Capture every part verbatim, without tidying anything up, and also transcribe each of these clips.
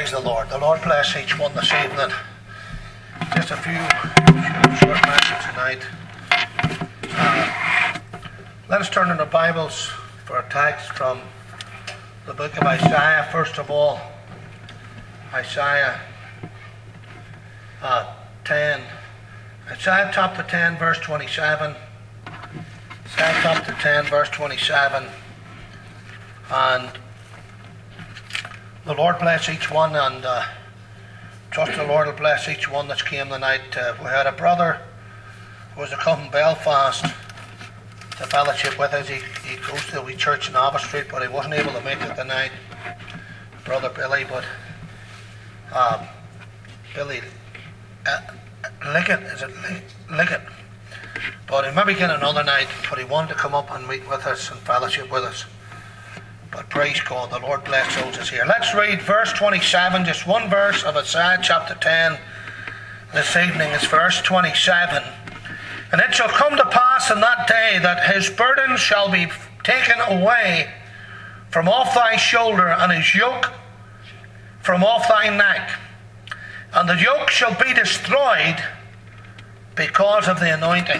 Praise the Lord. The Lord bless each one this evening. Just a few short messages tonight. Uh, let us turn in the Bibles for a text from the book of Isaiah. First of all, Isaiah uh, ten. Isaiah chapter ten, verse twenty-seven. Isaiah chapter ten, verse twenty-seven. And the Lord bless each one, and uh, trust the Lord will bless each one that's came tonight. Uh, we had a brother who was to come from Belfast to fellowship with us. He, he goes to the wee church in Abbott Street, but he wasn't able to make it tonight. Brother Billy, but um, Billy uh, Lickett, is it Lickett? But he maybe get another night, but he wanted to come up and meet with us and fellowship with us. But praise God, the Lord bless those that's here. Let's read verse twenty-seven, just one verse of Isaiah chapter ten. This evening is verse twenty-seven. And it shall come to pass in that day that his burden shall be taken away from off thy shoulder, and his yoke from off thy neck. And the yoke shall be destroyed because of the anointing.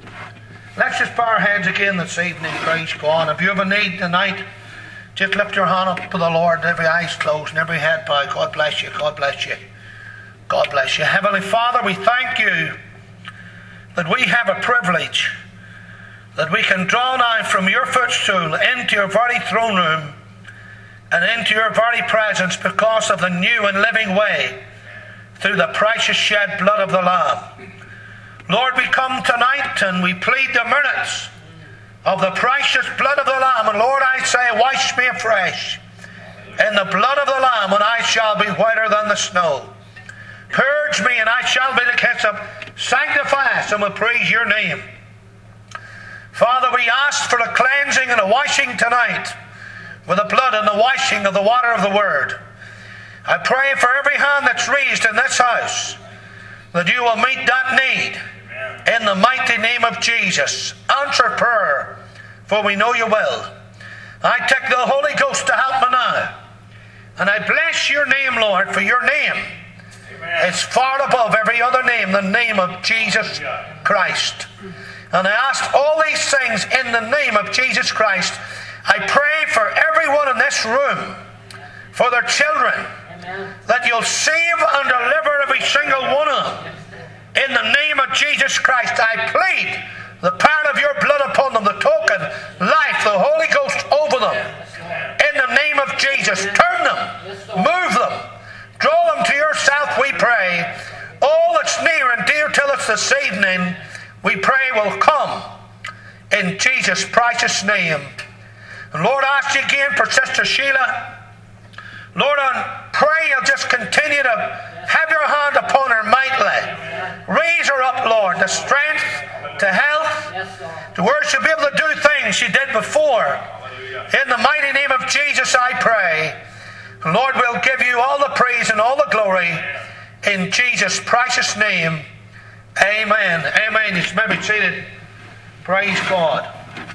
Let's just bow our heads again this evening, praise God. If you have a need tonight, just lift your hand up to the Lord, every eye's closed and every head bowed. God bless you, God bless you, God bless you. Heavenly Father, we thank you that we have a privilege, that we can draw now from your footstool into your very throne room and into your very presence because of the new and living way through the precious shed blood of the Lamb. Lord, we come tonight and we plead the merits of the precious blood of the Lamb. And Lord, I say, wash me afresh in the blood of the Lamb, and I shall be whiter than the snow. Purge me, and I shall be like hyssop. Sanctify us, and we'll praise your name. Father, we ask for a cleansing and a washing tonight with the blood and the washing of the water of the Word. I pray for every hand that's raised in this house that you will meet that need. In the mighty name of Jesus, answer prayer, for we know you will. I take the Holy Ghost to help me now. And I bless your name, Lord, for your name Amen. Is far above every other name, the name of Jesus Christ. And I ask all these things in the name of Jesus Christ. I pray for everyone in this room, for their children, Amen. That you'll save and deliver every single one of them. In the name of Jesus Christ, I plead the power of your blood upon them, the token, life, the Holy Ghost over them. In the name of Jesus, turn them, move them, draw them to yourself, we pray. All that's near and dear to us this evening, we pray will come in Jesus' precious name. And Lord, I ask you again for Sister Sheila. Lord, I pray you'll just continue to have your hand upon her mightily. Raise her up, Lord, to strength, to health, to where she'll be able to do things she did before. In the mighty name of Jesus, I pray. Lord, we'll give you all the praise and all the glory in Jesus' precious name. Amen. Amen. You may be seated. Praise God.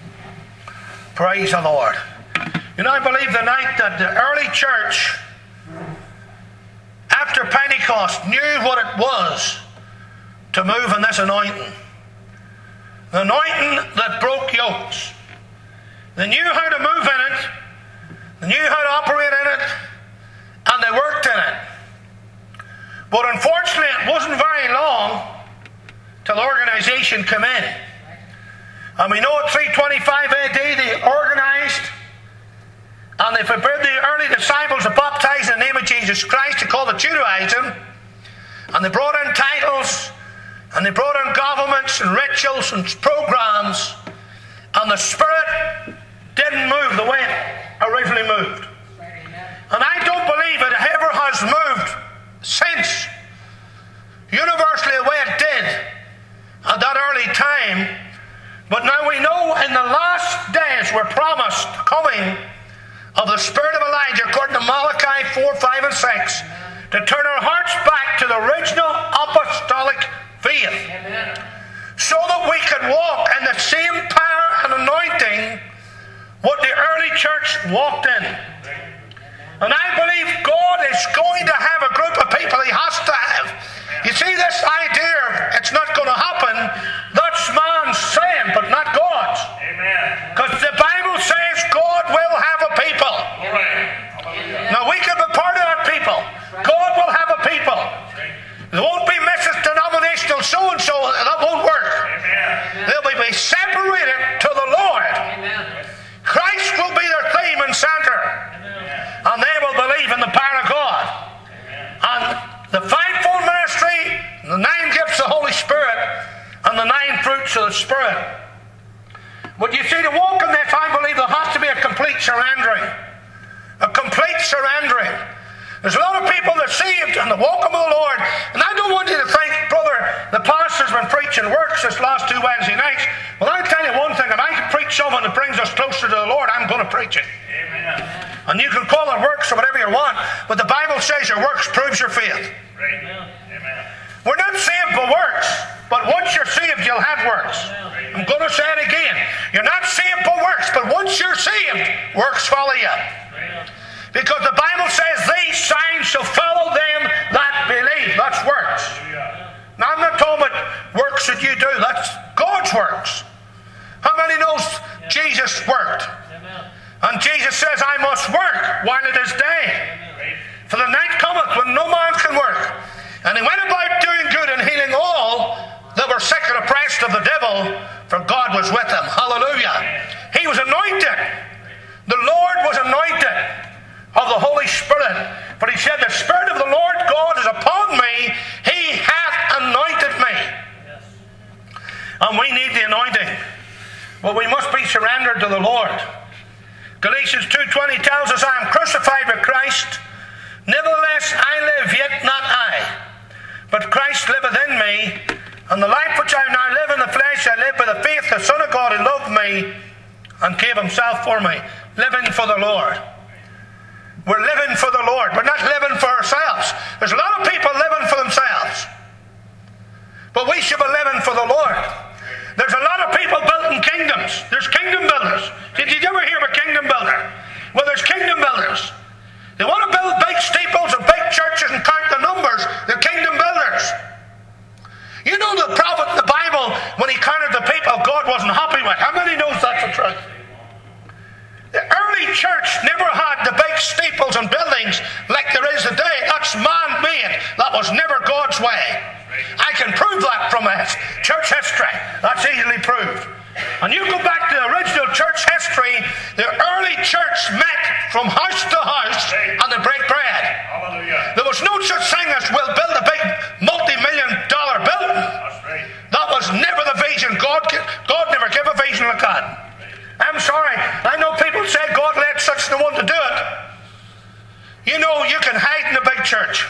Praise the Lord. You know, I believe tonight that the early church, after Pentecost, knew what it was to move in this anointing. The anointing that broke yokes. They knew how to move in it. They knew how to operate in it. And they worked in it. But unfortunately, it wasn't very long till organization came in. And we know at three twenty-five A D they organized. And they forbid the early disciples to baptize in the name of Jesus Christ, to call the Judaism. And they brought in titles, and they brought in governments and rituals and programs. And the Spirit didn't move the way it originally moved. And I don't believe it ever has moved since, universally the way it did at that early time. But now we know in the last days we're promised coming of the Spirit of Elijah, according to Malachi four, five, and six, to turn our hearts back to the original apostolic faith. Amen. So that we can walk in the same power and anointing what the early church walked in. And I believe God is going to But you see, to walk in this, I believe there has to be a complete surrendering. A complete surrendering. There's a lot of people that are saved and they walk with the Lord. And I don't want you to think, brother, the pastor's been preaching works this last two Wednesday nights. Well, I'll tell you one thing. If I can preach something that brings us closer to the Lord, I'm going to preach it. Amen. And you can call it works or whatever you want, but the Bible says your works proves your faith. Right. Amen. We're not saved by works, but once you're saved, you'll have works. I'm going to say it again. You're not saved by works, but once you're saved, works follow you. Because the Bible says, these signs shall follow them that believe. That's works. Now, I'm not talking about works that you do. That's God's works. How many knows Jesus worked? And Jesus says, I must work while it is day. For the night cometh when no man can work. And he went about doing good and healing all that were sick and oppressed of the devil, for God was with him. Hallelujah. He was anointed. The Lord was anointed of the Holy Spirit. For he said, the Spirit of the Lord God is upon me. He hath anointed me. And we need the anointing. But we must be surrendered to the Lord. Galatians two twenty tells us, I am crucified with Christ. Nevertheless I live, yet not I. But Christ liveth in me, and the life which I now live in the flesh, I live by the faith of the Son of God who loved me and gave himself for me. Living for the Lord. We're living for the Lord. We're not living for ourselves. There's a lot of people living for themselves. But we should be living for the Lord. There's a lot of people building kingdoms. There's kingdom builders. Did you ever hear of a kingdom builder? Well, there's kingdom builders. They want to build big steeples and big churches and count the numbers. They're kingdom builders. You know the prophet in the Bible, when he counted the people, God wasn't happy with. How many knows that's the truth? The early church never had the big steeples and buildings like there is today. That's man-made. That was never God's way. I can prove that from church history. That's easily proved. And you go back to the original church history, the early church met from house to house and they break bread. Hallelujah. There was no such thing as we'll build a big multi-million dollar building. Right. That was never the vision. God, God never gave a vision like that. I'm sorry. I know people say God led such a one to do it. You know, you can hide in a big church.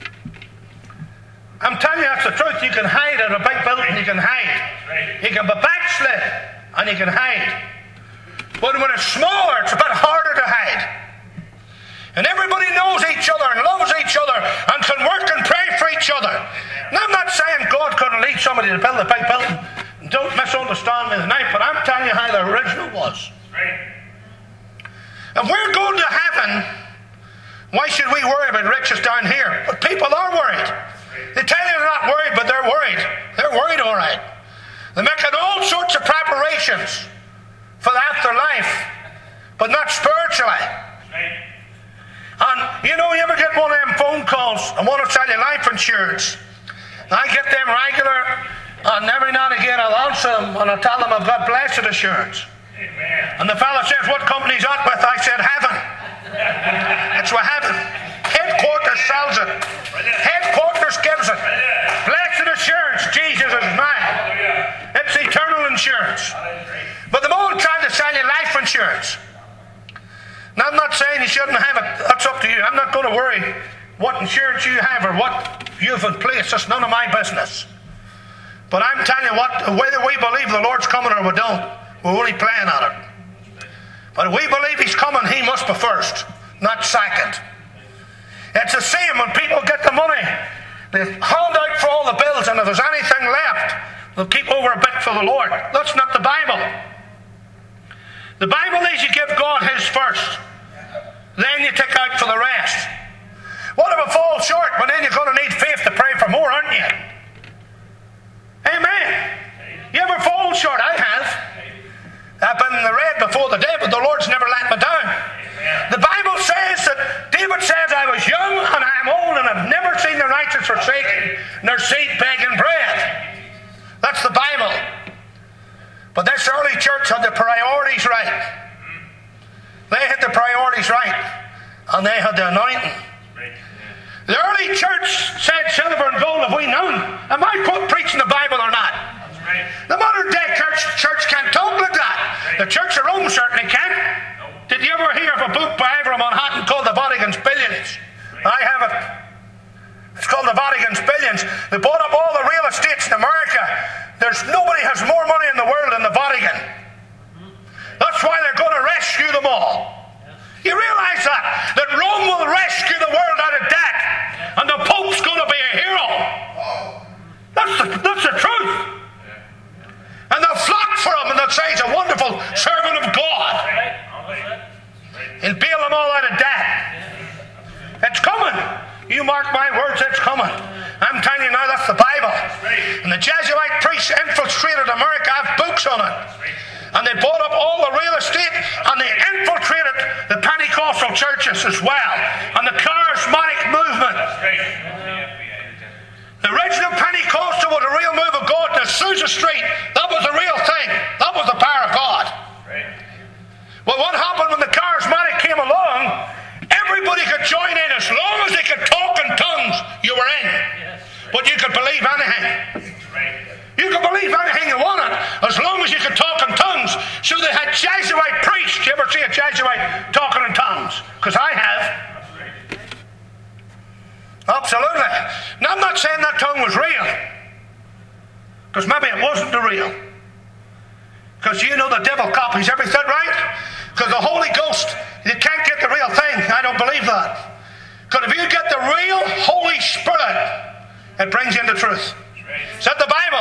I'm telling you, that's the truth. You can hide in a big building. You can hide. You can be backslid and you can hide. But when it's smaller, it's a bit harder to hide. And everybody knows each other and loves each other and can work and pray for each other. And I'm not saying God couldn't lead somebody to build a big building. Don't misunderstand me tonight, but I'm telling you how the original was. If we're going to heaven, why should we worry about riches down here? But people are worried. They tell you they're not worried, but they're worried. They're worried, all right. They're making all sorts of preparations for the afterlife, but not spiritually. And you know, you ever get one of them phone calls and want to sell you life insurance? I get them regular, and every now and again I'll answer them and I'll tell them I've got blessed insurance. Amen. And the fellow says, what company's that with? I said, heaven. It's with heaven. Headquarters sells it. Headquarters gives it. Blessed assurance, Jesus is mine. It's eternal insurance. But the moment trying to sell you life insurance. Now, I'm not saying you shouldn't have it. That's up to you. I'm not going to worry what insurance you have or what you've in place. That's none of my business. But I'm telling you what, whether we believe the Lord's coming or we don't, we're only playing at it. But if we believe He's coming, He must be first, not second. It's the same when people get the money. They hold out for all the bills, and if there's anything left, they'll keep over a bit for the Lord. That's not the Bible. The Bible is you give God His first. Then you take out for the rest. What if it falls short? Well, then you're going to need faith to pray for more, aren't you? Amen. You ever fall short? I have. I've been in the red before the day, but the Lord's never let me down. The Bible says that David says, I was young and I am old and I've never seen the righteous forsaken, nor seed begging bread. That's the Bible. But this early church had the priorities right. They had the priorities right, and they had the anointing. The early church said, silver and gold have we known. Am I preaching the Bible or not? The modern day church, church can't talk like that. merciful servant of God. He'll bail them all out of debt. It's coming. You mark my words, it's coming. I'm telling you now, that's the Bible. And the Jesuit priests infiltrated America. I have books on it. And they bought up all the real estate, and they infiltrated the Pentecostal churches as well, and the charismatic movement. The original Pentecostal was a real move of God in Azusa Street. That was the real thing. That was the power of God. Well, what happened when the charismatic came along? Everybody could join in as long as they could talk in tongues. You were in, but you could believe anything. You could believe anything you wanted as long as you could talk in tongues. So they had Jesuit priests. You ever see a Jesuit talking in tongues? Because I have. Absolutely. Now, I'm not saying that tongue was real, because maybe it wasn't the real. Because you know the devil copies everything, right? Because the Holy Ghost, you can't get the real thing. I don't believe that. Because if you get the real Holy Spirit, it brings you into truth. Is that the Bible?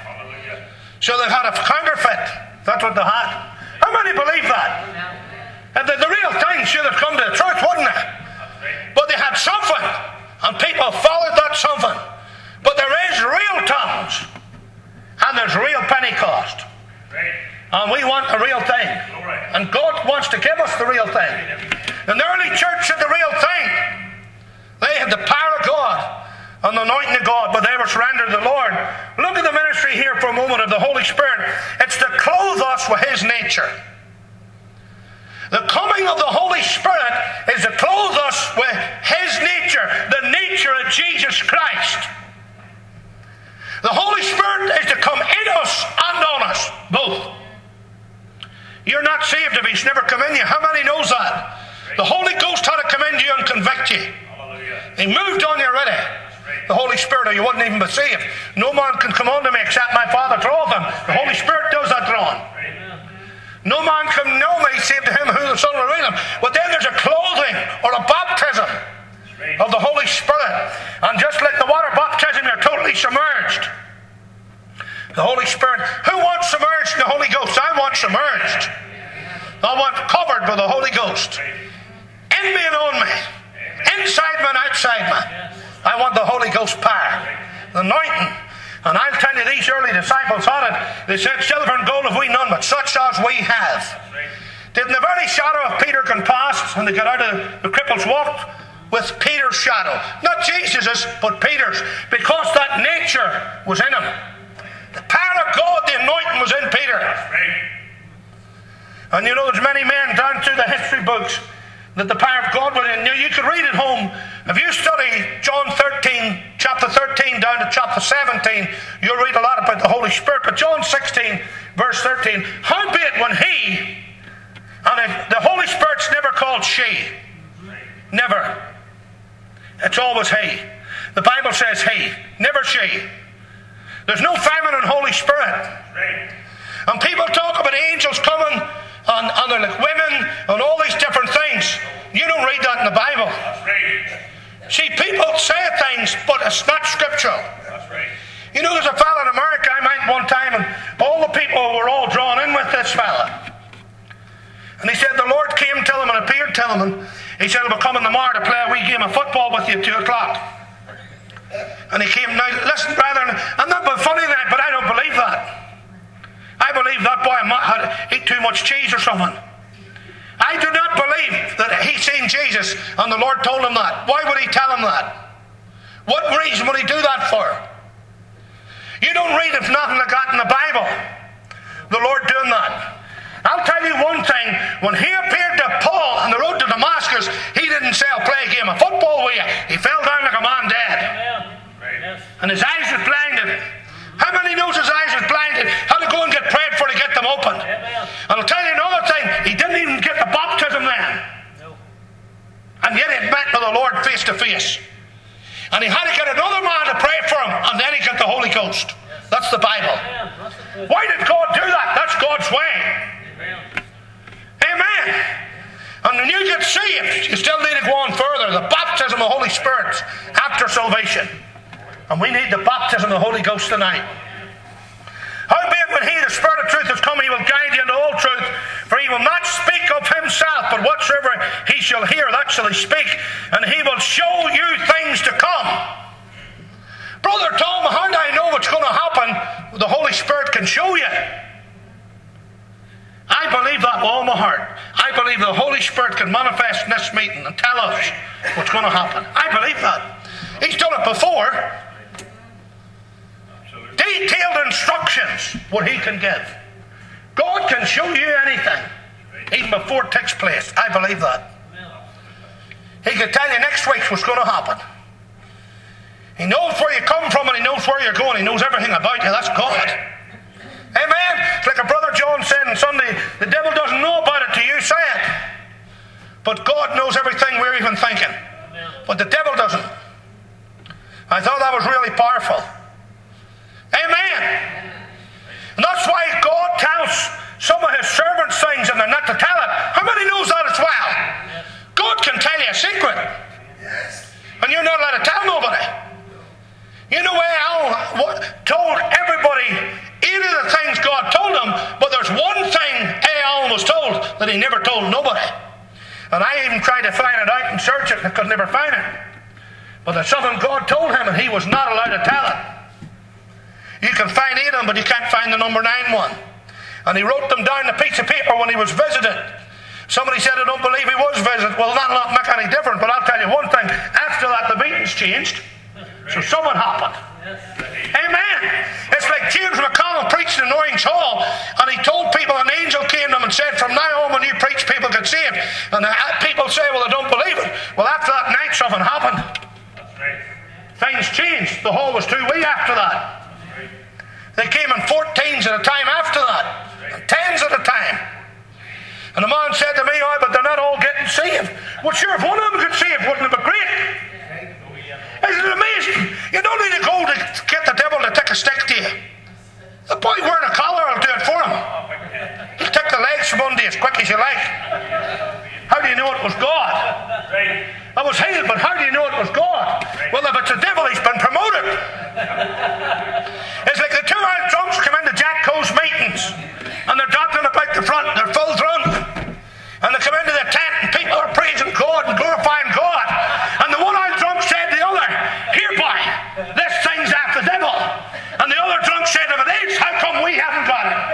So they had a counterfeit. That's what they had. How many believe that? And the, the real thing should have come to the truth, wouldn't it? But they had something, and people followed that something. But there is real tongues, and there's real Pentecost. And we want the real thing. And God wants to give us the real thing. And the early church had the real thing. They had the power of God and the anointing of God, but they were surrendered to the Lord. Look at the ministry here for a moment of the Holy Spirit. It's to clothe us with His nature. The coming of the Holy Spirit is to clothe us with His nature, the nature of Jesus Christ. The Holy Spirit is to come in us and on us, both. You're not saved if He's never come in you. How many knows that? The Holy Ghost had to come into you and convict you. He moved on you already. The Holy Spirit, or you wouldn't even be saved. No man can come unto me except my Father draw them. The Holy Spirit does that drawing. No man can know me save to him who the Son will reveal him. But then there's a clothing or a baptism of the Holy Spirit. And just like the water baptism, you're totally submerged. The Holy Spirit. Who wants submerged in the Holy Ghost? I want submerged. I want covered by the Holy Ghost. In me and on me. Inside me and outside me. I want the Holy Ghost power. The anointing. And I'll tell you, these early disciples had it. They said, silver and gold have we none, but such as we have. Didn't the very shadow of Peter can pass, and they got out of the cripples walked with Peter's shadow. Not Jesus's, but Peter's. Because that nature was in him. The power of God, the anointing was in Peter. And you know, there's many men down through the history books that the power of God was in. You could read at home. If you study John thirteen, chapter thirteen down to chapter seventeen, you'll read a lot about the Holy Spirit. But John sixteen, verse thirteen, howbeit when He, and if the Holy Spirit's never called she. Never. It's always He. The Bible says He, never she. There's no feminine Holy Spirit. And people talk about angels coming, and, and they're like women, and all these different things. You don't read that in the Bible. See, people say things, but it's not scriptural. You know, there's a fella in America I met one time, and all the people were all drawn in with this fella. And he said the Lord came to him and appeared to him, and he said, we'll come in the morning to play a wee game of football with you at two o'clock. And he came, now listen, brethren, I'm not being funny tonight, but I don't believe that. I believe that boy had eat too much cheese or something. I do not believe that he seen Jesus and the Lord told him that. Why would he tell him that? What reason would he do that for? You don't read of nothing like that in the Bible. The Lord doing that. I'll tell you one thing. When he appeared to Paul on the road to Damascus, he didn't say, I'll play a game of football with you. He fell down like a man dead. And his eyes were blinded. How many knows his eyes was blinded? Had to go and get prayed for to get them opened. And I'll tell you another thing. He didn't even get the baptism then. And yet he met with the Lord face to face. And he had to get another man to pray for him. And then he got the Holy Ghost. That's the Bible. Why did God do that? That's God's way. Amen. And when you get saved, you still need to go on further. The baptism of the Holy Spirit after salvation. And we need the baptism of the Holy Ghost tonight. Howbeit when He, the Spirit of truth, is come, He will guide you into all truth. will not speak of himself, but whatsoever he shall hear, that shall he speak, and he will show you things to come. Brother Tom, how do I know what's going to happen? The Holy Spirit can show you. I believe that with all my heart. I believe the Holy Spirit can manifest in this meeting and tell us what's going to happen. I believe that. He's done it before. Detailed instructions what he can give. God can show you anything, even before it takes place. I believe that. He can tell you next week what's going to happen. He knows where you come from and he knows where you're going. He knows everything about you. That's God. Amen. It's like a brother John said on Sunday, the devil doesn't know about it till you say it. But God knows everything we're even thinking. But the devil doesn't. I thought that was really powerful. Amen. And that's why God tells some of his servants things and they're not to tell it. How many knows that as well? God can tell you a secret. And you're not allowed to tell nobody. You know why Al told everybody eight of the things God told him, but there's one thing Al was told that he never told nobody. And I even tried to find it out and search it and I could never find it. But there's something God told him and he was not allowed to tell it. You can find eight of them, but you can't find the number nine one. And he wrote them down on a piece of paper when he was visited. Somebody said, I don't believe he was visited. Well, that'll not make any difference, but I'll tell you one thing. After that, the meeting's changed. So something happened. Amen. It's like James McConnell preached in Orange Hall, and he told people, an angel came to him and said, from now on when you preach, people get saved. And the people say, well, I don't believe it. Well, after that night, something happened. Things changed. The hall was too wee after that. They came in fourteens at a time after that, and tens at a time. And the man said to me, oh, but they're not all getting saved. Well, sure, if one of them got saved, wouldn't it be great? Isn't it amazing? You don't need to go to get the devil to take a stick to you. The boy wearing a collar will do it for him. He'll take the legs from under you as quick as you like. How do you know it was God? I was healed, but how do you know it was God? Well, if it's the devil, he's been promoted. It's like the two old drunks come into Jack Coe's meetings, and they're talking about the front, they're full drunk. And they come into the tent, and people are praising God and glorifying God. And the one old drunk said to the other, here, boy, this thing's after the devil. And the other drunk said, if it is, how come we haven't got it?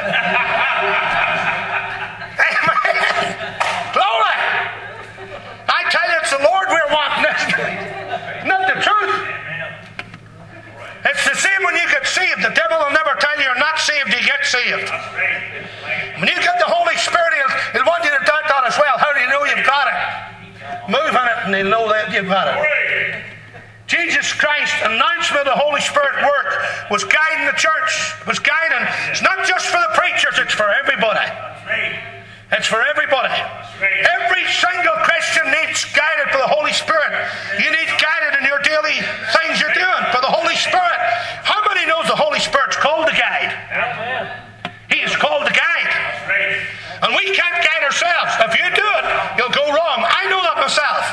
Amen. Glory. I tell you, it's the Lord we're wanting this. Not the truth. It's the same when you get saved. The devil will never tell you you're not saved, you get saved. When you get the Holy Spirit, he'll, he'll want you to doubt that as well. How do you know you've got it? Move in it and he'll know that you've got it. Jesus Christ's announcement of the Holy Spirit work was guiding the church. It was guiding. It's not just for the preachers, it's for everybody. It's for everybody. Every single Christian needs guided for the Holy Spirit. You need guided in your daily things you're doing for the Holy Spirit. How many knows the Holy Spirit's called to guide? He is called to guide. And we can't guide ourselves. If you do it, you'll go wrong. I know that myself.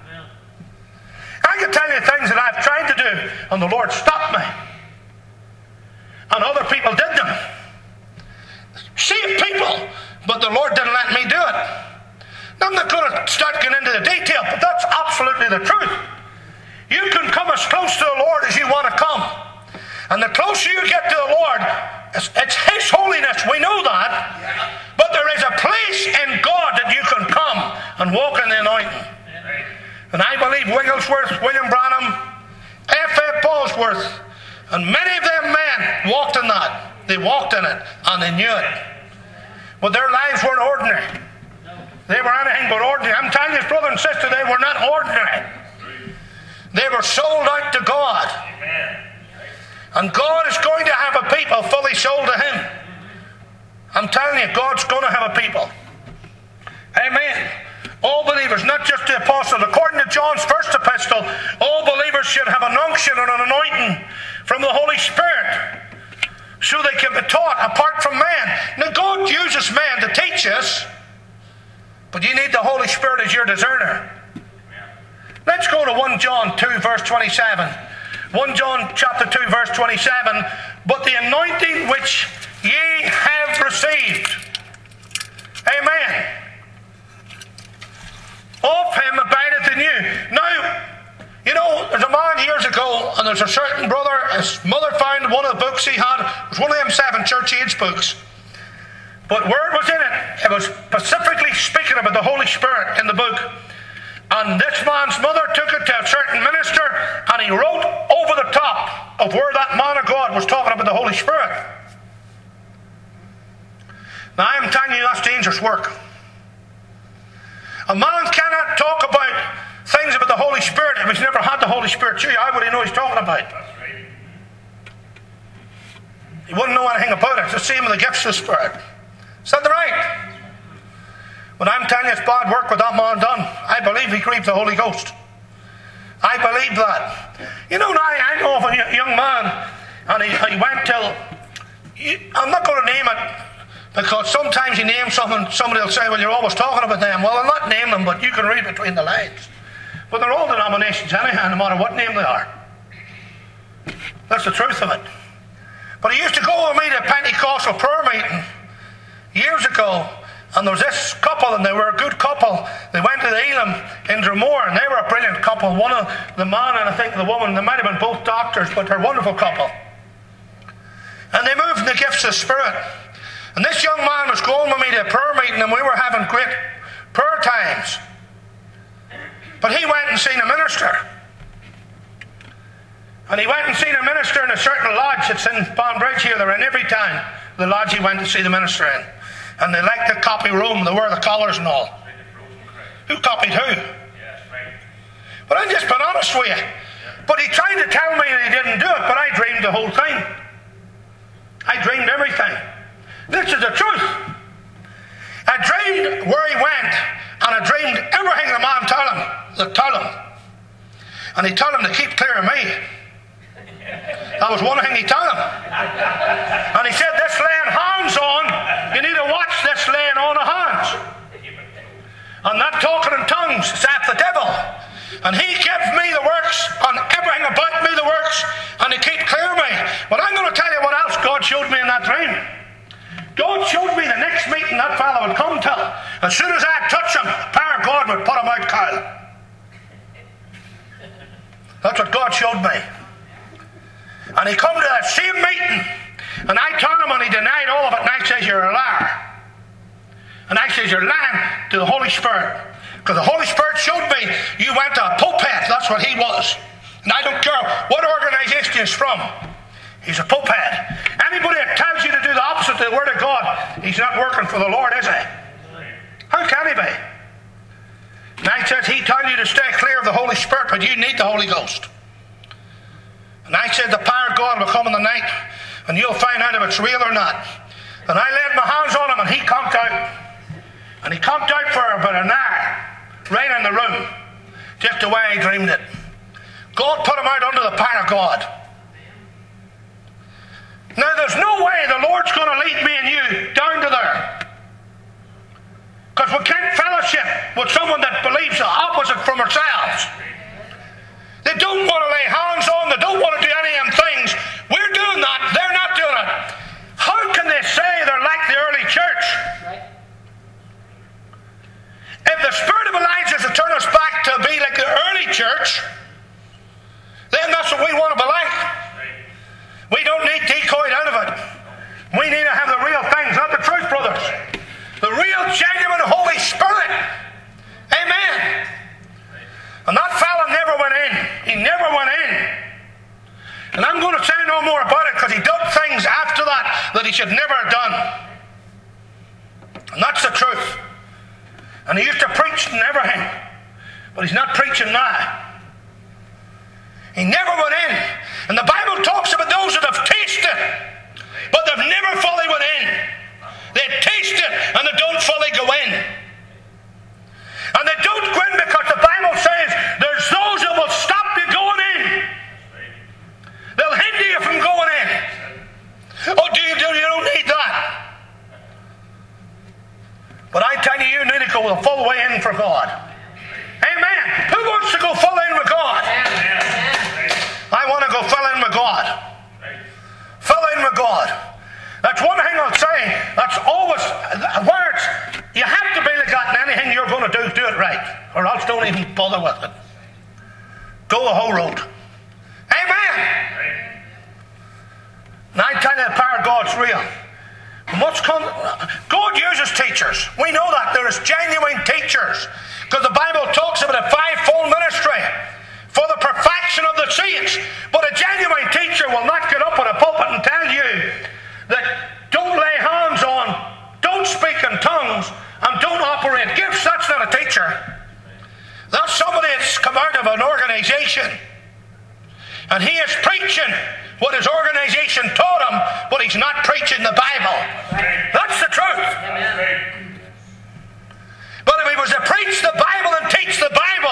I can tell you things that I've tried to do, and the Lord stopped me. And other people did them. Saved people, but the Lord didn't let me do it. Now, I'm not going to start getting into the detail, but that's absolutely the truth. You can come as close to the Lord as you want to come. And the closer you get to the Lord, it's, it's His holiness, we know that. But there is a place in God that you can come and walk in the anointing. And I believe Wigglesworth, William Branham, F F Bosworth, and many of them men walked in that. They walked in it, and they knew it. But their lives weren't ordinary. They were anything but ordinary. I'm telling you, brother and sister, they were not ordinary. They were sold out to God. And God is going to have a people fully sold to Him. I'm telling you, God's going to have a people. Amen. All believers, not just the apostles. According to John's first epistle, all believers should have an unction and an anointing from the Holy Spirit, so they can be taught apart from man. Now, God uses man to teach us, but you need the Holy Spirit as your discerner. Let's go to First John two, verse twenty-seven. First John chapter two, verse twenty-seven. But the anointing which ye have received. Amen. again. Of him abideth in you. Now, you know, there's a man years ago, and there's a certain brother, his mother found one of the books he had. It was one of them seven church age books. But where it was in it, it was specifically speaking about the Holy Spirit in the book. And this man's mother took it to a certain minister, and he wrote over the top of where that man of God was talking about the Holy Spirit. Now, I'm telling you, that's dangerous work. A man cannot talk about things about the Holy Spirit if he's never had the Holy Spirit. Gee, how would he know he's talking about? That's right. He wouldn't know anything about it. It's the same with the gifts of the Spirit. Is that right? When I'm telling you it's bad work with that man done, I believe he grieved the Holy Ghost. I believe that. You know, now I know of a young man, and he, he went till, I'm not going to name it, because sometimes you name something, somebody will say, well, you're always talking about them. Well, I'll not name them, but you can read between the lines. But they're all denominations anyhow, no matter what name they are. That's the truth of it. But he used to go with me to a Pentecostal prayer meeting years ago, and there was this couple, and they were a good couple. They went to the Elam in Dromore, and they were a brilliant couple. One of the man and I think the woman, they might have been both doctors, but they're a wonderful couple. And they moved in the gifts of the Spirit. And this young man was going with me to a prayer meeting, and we were having great prayer times. But he went and seen a minister. And he went and seen a minister in a certain lodge that's in Bonbridge here. They're in every town, the lodge he went to see the minister in. And they like to copy Rome. They wear the collars and all. Who copied who? But I'm just being honest with you. But he tried to tell me that he didn't do it, but I dreamed the whole thing. I dreamed everything. This is the truth. I dreamed where he went, and I dreamed everything the man told him, that told him. And he told him to keep clear of me. That was one thing he told him. And he said, this laying hands on, you need to watch this laying on of hands. And that talking in tongues is at the devil. And he gives me the works, and everything about me the works, and he keep clear of me. But I'm going to tell you what else God showed me in that dream. God showed me the next meeting that fellow would come to. As soon as I touch him, the power of God would put him out cold. That's what God showed me. And he come to that same meeting, and I told him, and he denied all of it, and I says, you're a liar. And I says, you're lying to the Holy Spirit. Because the Holy Spirit showed me you went to a pulpit. That's what he was. And I don't care what organization he's from. He's a pulpit. Anybody that tells you to do the opposite of the Word of God, he's not working for the Lord, is he? How can he be? And I said, he told you to stay clear of the Holy Spirit, but you need the Holy Ghost. And I said, the power of God will come in the night, and you'll find out if it's real or not. And I laid my hands on him, and he conked out. And he conked out for about an hour, right in the room, just the way I dreamed it. God put him out under the power of God. Now, there's no way the Lord's going to lead me and you down to there. Because we can't fellowship with someone that believes the opposite from ourselves. They don't want to lay hands on, they don't want to do any of them things. We're doing that, they're not doing it. How can they say they're like the early church? If the spirit of Elijah is to turn us back to be like the early church, then that's what we want to be like. We don't need decoyed out of it. We need to have the real things, not the truth, brothers. The real, genuine Holy Spirit. Amen. And that fella never went in. He never went in. And I'm going to say no more about it because he did things after that that he should never have done. And that's the truth. And he used to preach and everything. But he's not preaching now. He never went in. And the Bible talks about those that have tasted, but they've never fully went in. They taste it and they don't fully go in. And they don't go in because the Bible says there's those that will stop you going in. They'll hinder you from going in. Oh, do you do? You don't need that. But I tell you, you need to go the full way in for God. Amen. Who wants to go full in with God? I want to go fill in with God. Fill in with God. That's one thing I'll say. That's always where it's, you have to or else don't even bother with it. Go the whole road. Amen. And I tell you, the power of God's real. And what's come, God uses teachers. We know that. There is genuine teachers. Because the Bible talks about a five-fold ministry for the perfection of the saints. But a genuine teacher will not get up on a pulpit and tell you that don't lay hands on, don't speak in tongues, and don't operate gifts. That's not a teacher. That's somebody that's come out of an organization. And he is preaching what his organization taught him, but he's not preaching the Bible. That's the truth. But if he was to preach the Bible and teach the Bible,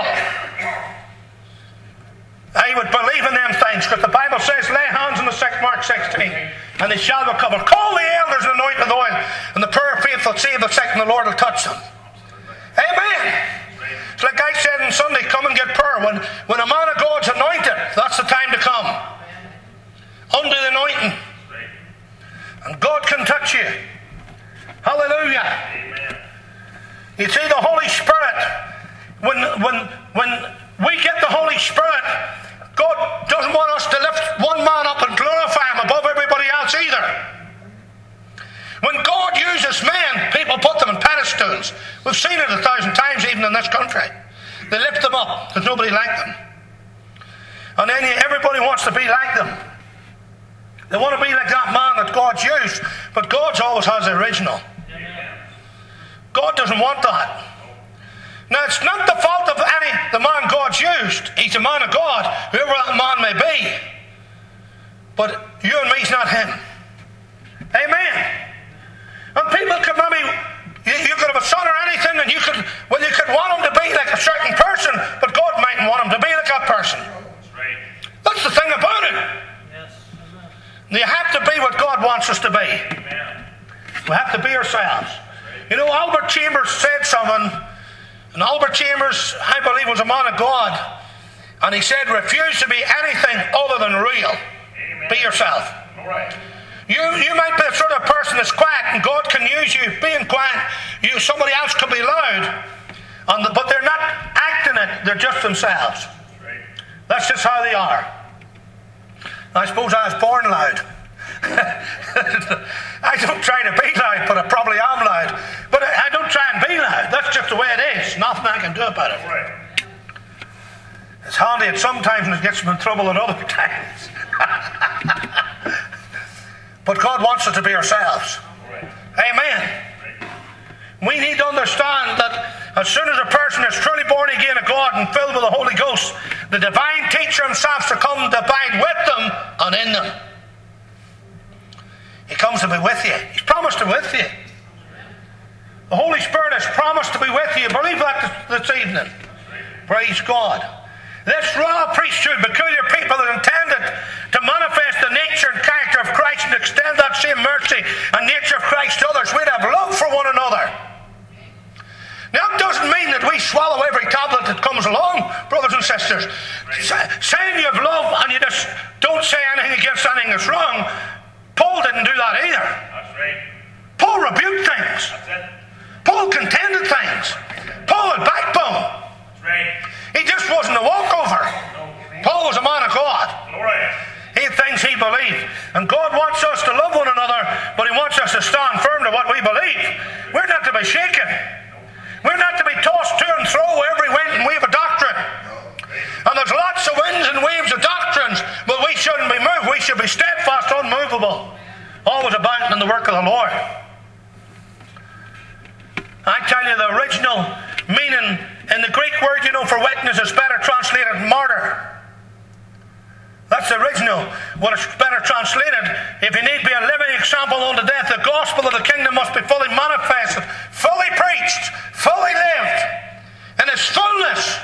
I would believe in them things, because the Bible says, lay hands on the sick, Mark sixteen, and they shall recover. Call the elders and anoint with oil, and the prayer of faith will save the sick, and the Lord will touch them. Amen. It's like I said on Sunday, come and get prayer. When, when a man of God's anointed, that's the time to come. Under the anointing. And God can touch you. Hallelujah. Amen. You see, the Holy Spirit, when, when, when we get the Holy Spirit, God doesn't want us to lift one man up and glorify him above everybody else either. When God uses men, people put them on pedestals. We've seen it a thousand times even in this country. They lift them up because nobody liked them. And then everybody wants to be like them. They want to be like that man that God's used, but God's always has the original. God doesn't want that. Now, it's not the fault of any the man God's used. He's a man of God, whoever that man may be. But you and me's not him. Amen. And people could maybe, you, you could have a son or anything, and you could, well, you could want him to be like a certain person, but God mightn't want him to be like that person. That's the thing about it. You have to be what God wants us to be. We have to be ourselves. You know, Albert Chambers said something, and Albert Chambers, I believe, was a man of God, and he said, refuse to be anything other than real. Amen. Be yourself. All right. You, you might be the sort of person that's quiet, and God can use you being quiet. You, somebody else could be loud, and the, but they're not acting it, they're just themselves. Right. That's just how they are. I suppose I was born loud. I don't try to be loud, but I probably am loud. But I, I don't try and be loud. That's just the way it is. Nothing I can do about it. Right. It's handy at sometimes and it gets me in trouble at other times. But God wants us to be ourselves. Right. Amen. Right. We need to understand that as soon as a person is truly born again of God and filled with the Holy Ghost, the divine teacher himself shall come to abide with them and in them. He comes to be with you. He's promised to be with you. The Holy Spirit has promised to be with you. Believe that this evening. Praise God. This royal priesthood, peculiar people that intended to manifest the nature and character of Christ and extend that same mercy and nature of Christ to others. We'd have love for one another. Now, that doesn't mean that we swallow every tablet that comes along, brothers and sisters. Saying you have love and you just don't say anything against anything that's wrong, Paul didn't do that either. That's right. Paul rebuked things. That's it. Paul contended things. Paul had backbone. That's right. He just wasn't a walkover. No. Paul was a man of God. All right. He had things he believed. And God wants us to love one another, but he wants us to stand firm to what we believe. We're not to be shaken. We're not to be tossed to and fro every wind and wave of doctrine. And there's lots of winds and waves of doctrines, but we shouldn't be moved. We should be steadfast, unmovable, always abounding in the work of the Lord. I tell you, the original meaning in the Greek word, you know, for witness is better translated martyr. That's the original. What is better translated, if you need be a living example unto death, the gospel of the kingdom must be fully manifested, fully preached, fully lived, in its fullness,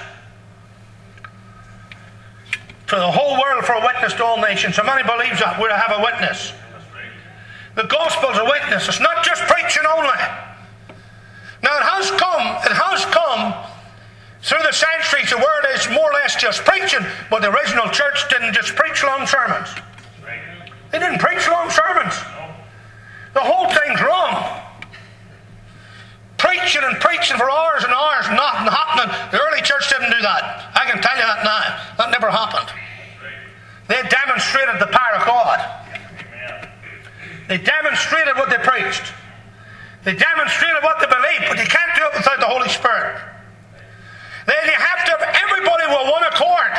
to the whole world for a witness to all nations. So many believes that we're to have a witness. The gospel's a witness. It's not just preaching only. Now it has come, it has come through the centuries. The word is more or less just preaching, but the original church didn't just preach long sermons. They didn't preach long sermons. The whole thing's wrong. Preaching and preaching for hours and hours, nothing happening. The early church didn't do that. I can tell you that now. That never happened. They demonstrated the power of God. They demonstrated what they preached. They demonstrated what they believed, but you can't do it without the Holy Spirit. Then you have to have everybody with one accord.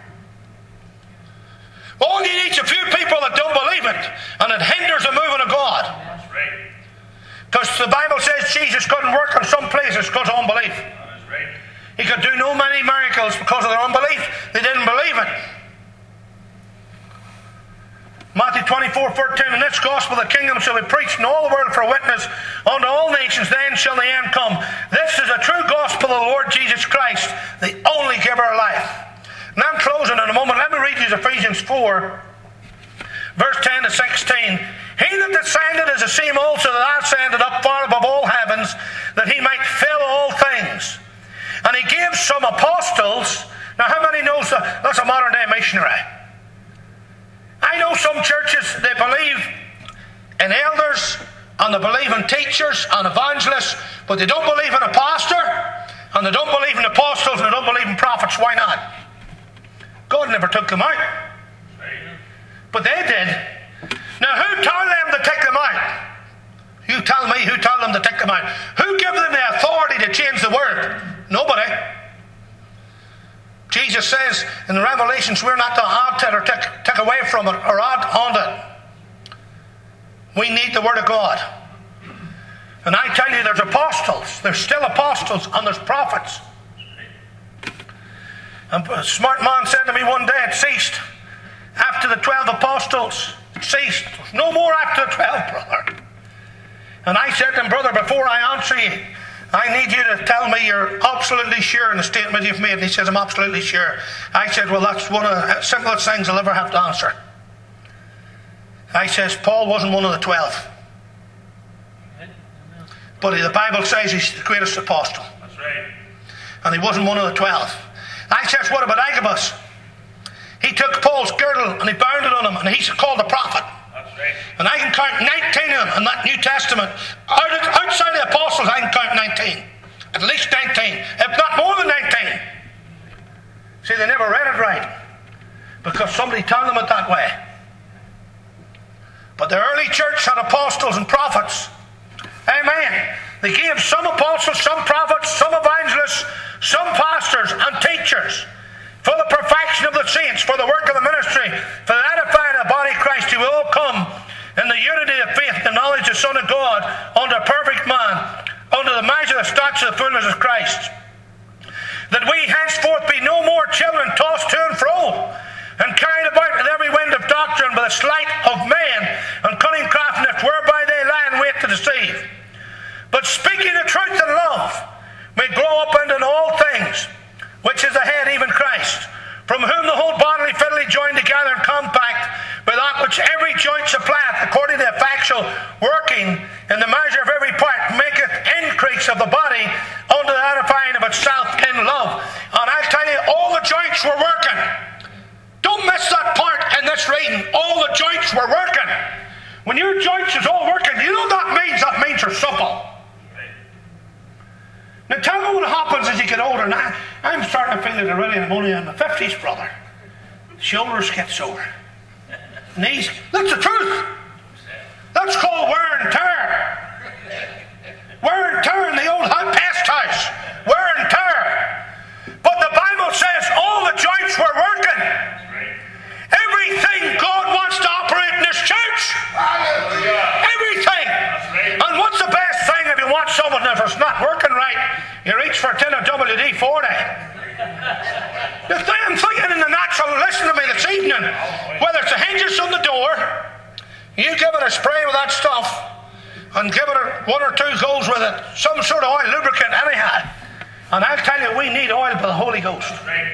All you need is a few people that don't believe it, and it hinders the moving of God. Because the Bible says Jesus couldn't work in some places because of unbelief. He could do no many miracles because of their unbelief. They didn't believe it. Matthew twenty-four thirteen, and this gospel of the kingdom shall be preached in all the world for a witness unto all nations, then shall the end come. This is the true gospel of the Lord Jesus Christ, the only giver of life. Now I'm closing in a moment. Let me read you Ephesians four, verse ten to sixteen. He that descended is the same also that ascended up far above all heavens, that he might fill all things. And he gave some apostles. Now how many knows that? That's a modern day missionary. I know some churches, they believe in elders, and they believe in teachers and evangelists, but they don't believe in a pastor, and they don't believe in apostles, and they don't believe in prophets. Why not? God never took them out. But they did. Now who told them to take them out? You tell me who told them to take them out. Who gave them the authority to change the word? Nobody. Jesus says in the Revelations we're not to add to it or take, take away from it or add on it. We need the Word of God. And I tell you, there's apostles. There's still apostles and there's prophets. And a smart man said to me one day, it ceased. After the twelve apostles, it ceased. No more after the twelve, brother. And I said to him, brother, before I answer you, I need you to tell me you're absolutely sure in the statement you've made. And he says, I'm absolutely sure. I said, well, that's one of the simplest things I'll ever have to answer. I says, Paul wasn't one of the twelve. But the Bible says he's the greatest apostle. That's right. And he wasn't one of the twelve. I says, what about Agabus? He took Paul's girdle and he bound it on him, and he's called a prophet. Right. And I can count nineteen of them in that New Testament. Out of, outside the apostles, I can count nineteen. At least nineteen, if not more than nineteen. See, they never read it right because somebody told them it that way. But the early church had apostles and prophets. Amen. They gave some apostles, some prophets, some evangelists, some pastors and teachers for the perfection of the saints, for the work of the ministry, for the edifying of the body of Christ, who will all come in the unity of faith and knowledge of the Son of God, unto a perfect man, unto the measure of the stature of the fullness of Christ. That we henceforth be no more children tossed to and fro, and carried about with every wind of doctrine by the sleight of men and cunning craftiness, whereby they lie in wait to deceive. But speaking the truth in love, we grow up into all things, which is the head, even Christ, from whom the whole bodily fitly joined together and compact by that which every joint supplieth, according to the effectual working in the measure of every part, maketh increase of the body unto the edifying of itself in love. And I tell you, all the joints were working. Don't miss that part in this reading. All the joints were working. When your joints is all working, you know what that means? That means you're supple. Now tell me what happens as you get older. Now, I'm starting to feel it already. I'm only in my fifties, brother. Shoulders get sore. Knees. That's the truth. That's called wear and tear. Wear and tear in the old pest house. Wear and tear. But the Bible says all the joints were working. Everything God wants to operate in this church. Everything. And what's the best thing if you want someone, if it's not working right, you reach for a tin of W D forty. The thing I'm thinking in the natural, listen to me this evening, whether it's the hinges on the door, you give it a spray with that stuff, and give it a, one or two goes with it, some sort of oil lubricant anyhow. And I'll tell you, we need oil by the Holy Ghost.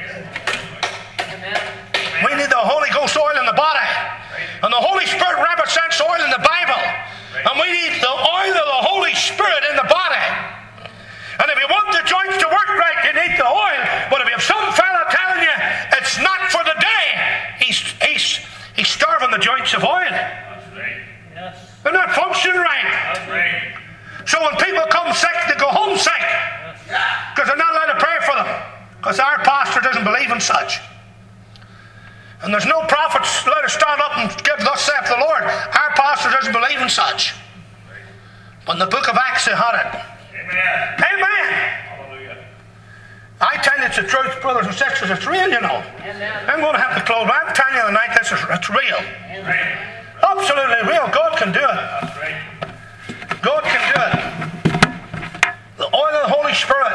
We need the Holy Ghost oil in the body. And the Holy Spirit represents oil in the Bible. And we need the oil of the Holy Spirit in the body. And if you want the joints to work right, you need the oil. But if you have some fella telling you it's not for the day, he's, he's, he's starving the joints of oil. They're not functioning right. So when people come sick, they go home sick. Because they're not allowed to pray for them. Because our pastor doesn't believe in such. And there's no prophets let us stand up and give thus saith the Lord. Our pastor doesn't believe in such. But in the book of Acts they had it. Amen. Amen. Hallelujah. I tell you it's the truth, brothers and sisters. It's real, you know. Amen. I'm going to have to close. But I'm telling you tonight, this is it's real. Right. Absolutely real. God can do it. That's right. God can do it. The oil of the Holy Spirit.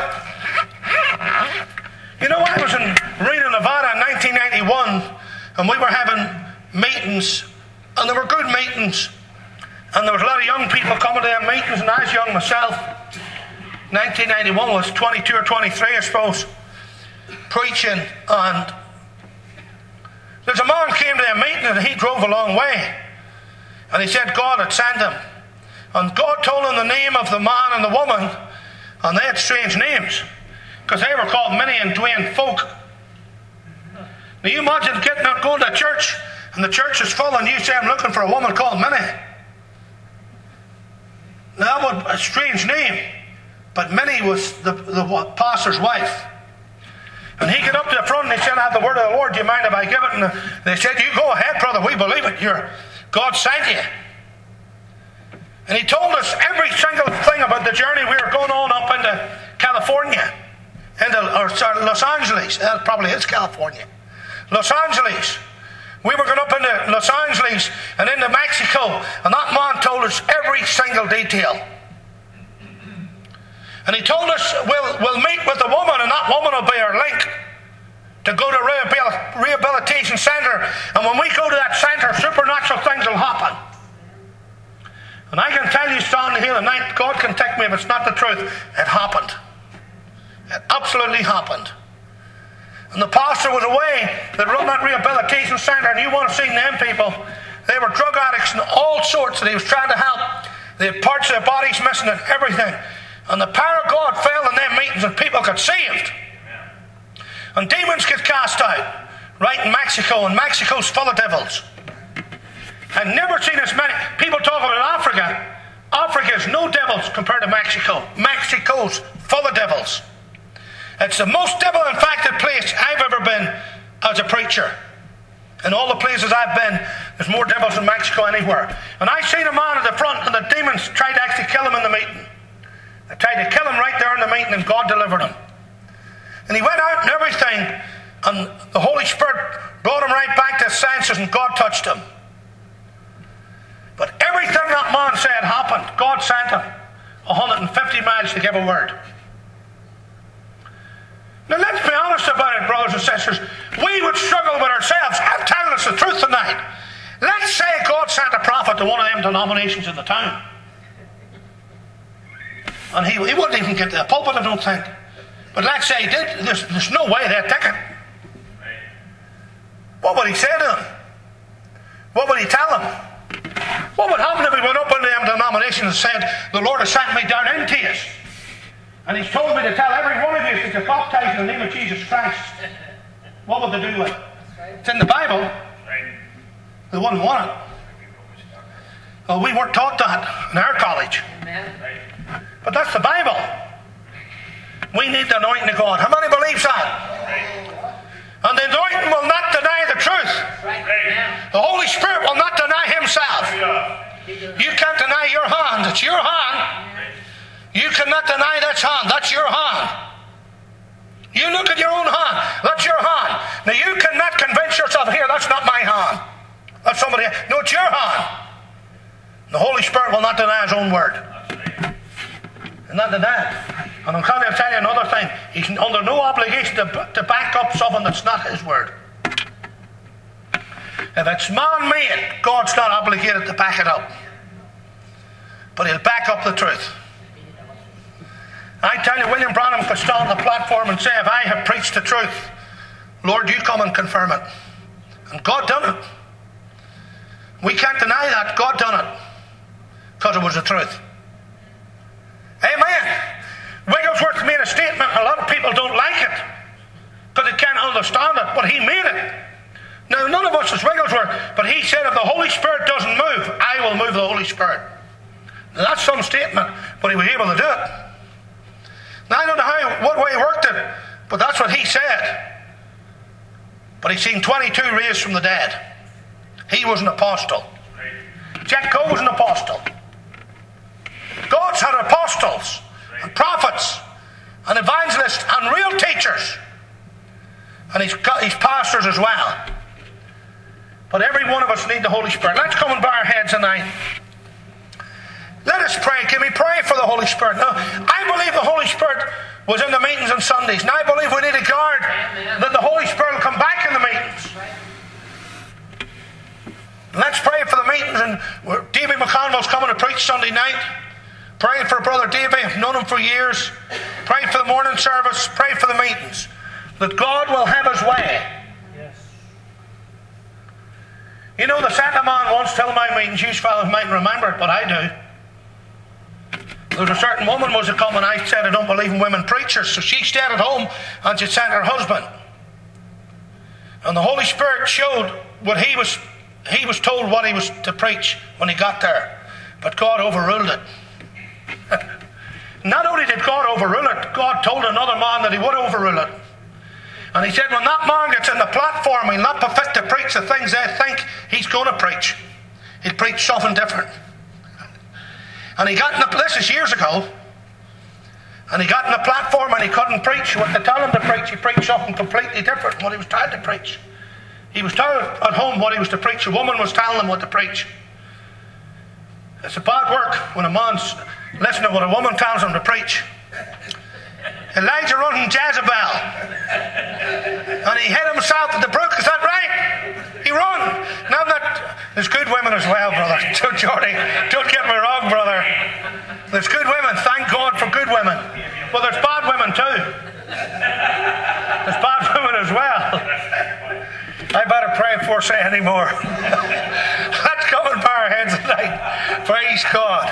You know, I was in Reno, Nevada in nineteen ninety-one, and we were having meetings, and they were good meetings, and there was a lot of young people coming to them meetings, and I was young myself. nineteen ninety-one was twenty-two or twenty-three, I suppose, preaching, and there's a man came to a meeting, and he drove a long way, and he said God had sent him, and God told him the name of the man and the woman, and they had strange names, because they were called Minnie and Dwayne Folk. Now you imagine getting out, going to church, and the church is full, and you say, I'm looking for a woman called Minnie. Now that was a strange name, but Minnie was the, the pastor's wife. And he got up to the front, and he said, I have the word of the Lord, do you mind if I give it? And they said, you go ahead, brother, we believe it. You're, God sent you. And he told us every single thing about the journey we were going on up into California. Into, or sorry, Los Angeles. That probably is California. Los Angeles. We were going up into Los Angeles and into Mexico. And that man told us every single detail. And he told us we'll, we'll meet with the woman, and that woman will be our link to go to a rehabilitation center. And when we go to that center, supernatural things will happen. And I can tell you, standing here tonight, God can take me if it's not the truth. It happened. It absolutely happened. And the pastor was away that run that rehabilitation center, and you want to see them people. They were drug addicts and all sorts that he was trying to help. They had parts of their bodies missing and everything. And the power of God fell in them meetings, and people got saved. And demons get cast out. Right in Mexico, and Mexico's full of devils. I've never seen as many people talk about Africa. Africa has no devils compared to Mexico. Mexico's full of devils. It's the most devil-infected place I've ever been as a preacher. In all the places I've been, there's more devils in Mexico anywhere. And I seen a man at the front, and the demons tried to actually kill him in the meeting. They tried to kill him right there in the meeting, and God delivered him. And he went out and everything, and the Holy Spirit brought him right back to his senses, and God touched him. But everything that man said happened. God sent him one hundred fifty miles to give a word. Now let's be honest about it, brothers and sisters. We would struggle with ourselves. I'm telling us the truth tonight. Let's say God sent a prophet to one of them denominations in the town. And he, he wouldn't even get to the pulpit, I don't think. But let's say he did. There's, there's no way they'd take it. What would he say to him? What would he tell them? What would happen if he went up into them denominations and said, the Lord has sent me down into you, and he's told me to tell every one of you to get baptized in the name of Jesus Christ? What would they do with it? It's in the Bible. They wouldn't want it. Well, we weren't taught that in our college. But that's the Bible. We need the anointing of God. How many believes that? And the anointing will not deny the truth. The Holy Spirit will not deny himself. You can't deny your hand. It's your hand. You cannot deny that hand. That's your hand. You look at your own hand. That's your hand. Now you cannot convince yourself, here, that's not my hand. That's somebody else. No, it's your hand. The Holy Spirit will not deny his own word. And not deny it. And I'm going to tell you another thing. He's under no obligation to, to back up something that's not his word. If it's man-made, God's not obligated to back it up. But he'll back up the truth. I tell you, William Branham could stand on the platform and say, if I have preached the truth, Lord, you come and confirm it. And God done it. We can't deny that. God done it. Because it was the truth. Amen. Wigglesworth made a statement. A lot of people don't like it because they can't understand it, but he made it. Now, none of us is Wigglesworth, but he said if the Holy Spirit doesn't move, I will move the Holy Spirit. Now, that's some statement, but he was able to do it. Now, I don't know how, what way he worked it, But that's what he said. But he's seen twenty-two raised from the dead. He was an apostle. Jack Coe was an apostle. God's had apostles and prophets and evangelists and real teachers. And he's got his pastors as well. But every one of us need the Holy Spirit. Let's come and bow our heads tonight. Let us pray. Can we pray for the Holy Spirit? Now, I believe the Holy Spirit was in the meetings on Sundays. And I believe we need to guard that the Holy Spirit will come back in the meetings. Let's pray for the meetings. And Davy McConville's coming to preach Sunday night. Pray for Brother Davy. I've known him for years. Pray for the morning service. Pray for the meetings. That God will have his way. Yes. You know, the Santa man once told my meetings, you fellows mightn't remember it, but I do. There was a certain woman was to come, and I said I don't believe in women preachers, so she stayed at home and she sent her husband. And the Holy Spirit showed what he was he was told what he was to preach when he got there. But God overruled it. Not only did God overrule it, God told another man that he would overrule it. And he said, when that man gets in the platform, he'll not be fit to preach the things they think he's going to preach. He'll preach something different. And he got in the, this is years ago, and he got in the platform and he couldn't preach what they tell him to preach. He preached something completely different from what he was told to preach. He was told at home what he was to preach. A woman was telling him what to preach. It's a bad work when a man's listening to what a woman tells him to preach. Elijah run from Jezebel. And he hid himself at the brook. Is that right? He run. Now that there's good women as well, brother. Don't, Jordy, don't get me wrong, brother. There's good women. Thank God for good women. Well, there's bad women too. There's bad women as well. I better pray before I say any more. Let's come and bow our heads tonight. Praise God.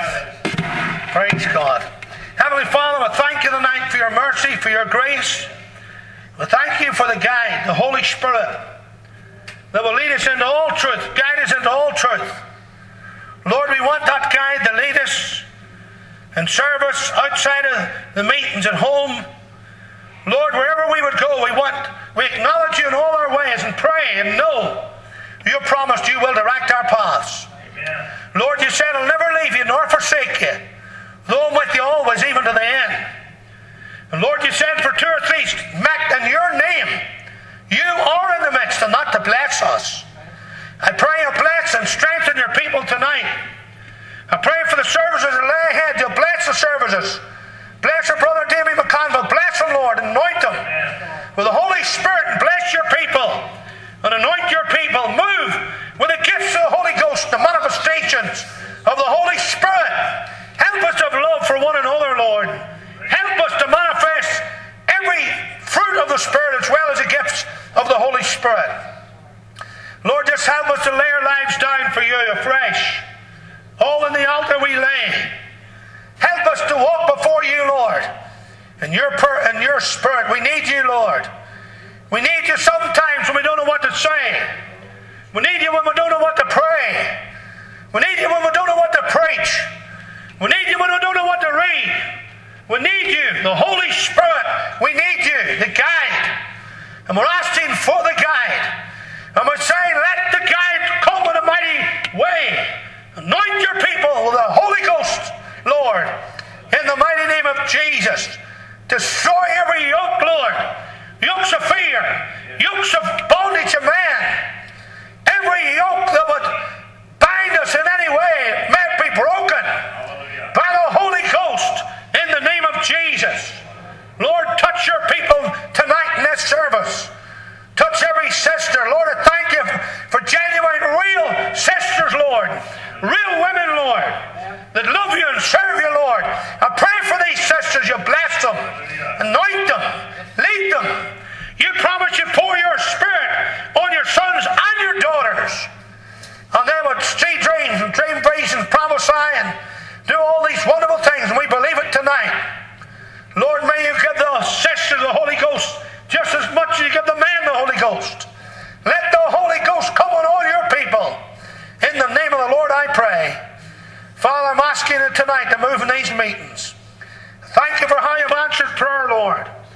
Praise God. Heavenly Father, I thank you tonight for your mercy, for your grace. We thank you for the guide, the Holy Spirit, that will lead us into all truth, guide us into all truth. Lord, we want that guide to lead us and serve us outside of the meetings at home. Lord, wherever we would go, we want, we acknowledge you in all our ways and pray and know you promised you will direct our paths. Amen. Lord, you said I'll never leave you nor forsake you. Though I'm with you always, even to the end. And Lord, you said for two or three met in your name, you are in the midst, and not to bless us. I pray you bless and strengthen your people tonight. I pray for the services that lay ahead. You'll bless the services. Bless our brother Davy McConville. Bless him, Lord, and anoint him with the Holy Spirit, and bless your people and anoint your people. Move with the gifts of the Holy Ghost, the manifestations of the Holy Spirit. Help us to have love for one another, Lord. Help us to manifest every fruit of the Spirit as well as the gifts of the Holy Spirit. Lord, just help us to lay our lives down for you afresh. All in the altar we lay. Help us to walk before you, Lord, in your, per- in your Spirit. We need you, Lord. We need you sometimes when we don't know what to say. We need you when we don't know what to pray. We need you when we don't know what to preach. We need you when we don't know what to read. We need you, the Holy Spirit. We need you, the guide. And we're asking for the guide. And we're saying, let the guide come in a mighty way. Anoint your people with the Holy Ghost, Lord, in the mighty name of Jesus. Destroy every yoke, Lord. Yokes of fear. Yokes of bondage of man. Every yoke that would bind us in any way may be broken by the Holy Ghost in the name of Jesus. Lord, touch your people tonight in this service. Touch every sister. Lord, I thank you for genuine, real sisters, Lord. Real women, Lord, that love you and serve you, Lord. I pray for these sisters. You bless them. Anoint them. Lead them. You promise you pour your Spirit on your sons and your daughters. And they would see dreams and dream visions, prophesy and do all these wonderful things. And we believe it tonight. Lord, may you give the sisters the Holy Ghost just as much as you give the man the Holy Ghost. Let the Holy Ghost come on all your people. In the name of the Lord I pray. Father, I'm asking you tonight to move in these meetings. Thank you for how you've answered prayer, Lord.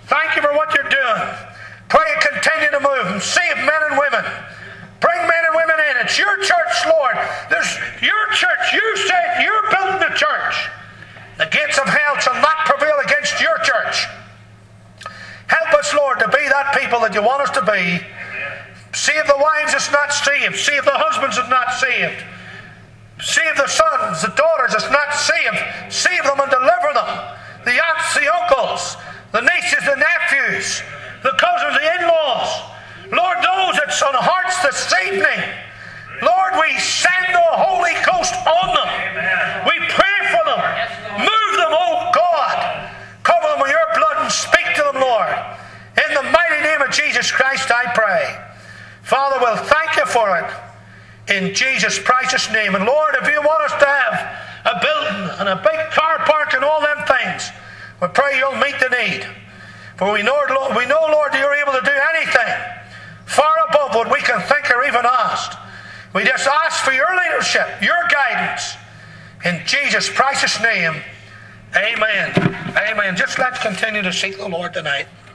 Thank you for what you're doing. Pray you continue to move and save men and women. Bring men and women in. It's your church, Lord. There's your church. You said you're building the church. The gates of hell shall not prevail against your church. Help us, Lord, to be that people that you want us to be. Save the wives that's not saved. Save the husbands that's not saved. Save the sons, the daughters that's not saved. Save them and deliver them. The aunts, the uncles, the nieces, the nephews, the cousins, the in-laws. Lord, those that's on hearts this evening, Lord, we send the Holy Ghost on them. We pray for them. Move them, oh God. Cover them with your blood and speak to them, Lord. In the mighty name of Jesus Christ, I pray. Father, we'll thank you for it. In Jesus' precious name. And Lord, if you want us to have a building and a big car park and all them things, we pray you'll meet the need. For we know, we know, Lord, you're able to do anything far above what we can think or even ask. We just ask for your leadership, your guidance. In Jesus' precious name, amen. Amen. Just let's continue to seek the Lord tonight.